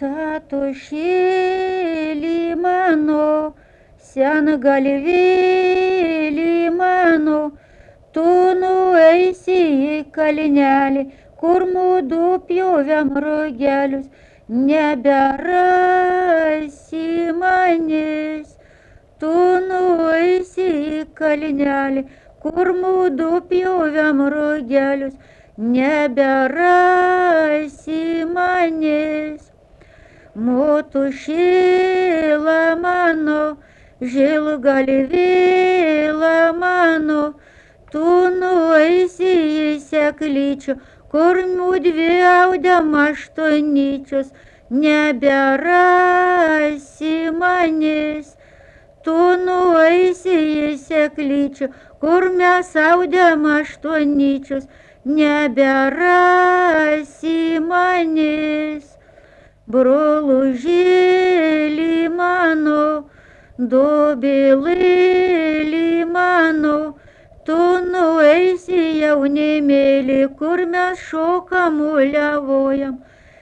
Tatušėlį mano, sengalvėlį mano, tu nueisi į kalnelį, kur mudu pjovėm rugelius, neberasi manęs. Tu nueisi į kalnelį, kur mudu pjovėm rugelius, neberasi manęs. Motušėla mano, žilgalvėla mano, tu nueisi į seklyčių, kur mudvi audėm aštuonyčius, neberasi manęs. Tu nueisi į seklyčių, kur mes audėm aštuonyčius, neberasi manęs. Brolužėlį mano, dobilėlį mano, tu nueisi jaunimėlį, kur mes šokam uliavojam,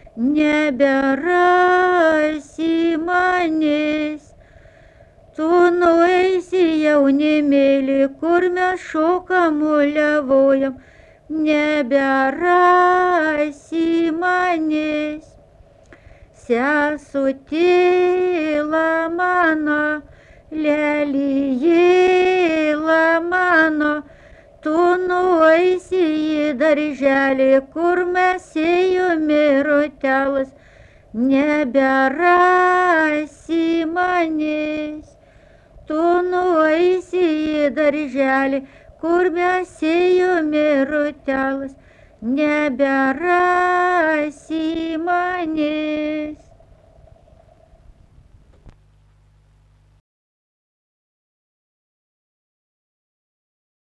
neberasi manęs. Tu nueisi jaunimėlį, kur mes šokam uliavojam, neberasi manęs. Sesutėla mano, lelijėla mano, tu nueisi į darželį, kur mes ėjome rotelas, neberasi manęs. Tu nueisi į darželį, kur mes ėjome rotelas, neberasi manęs.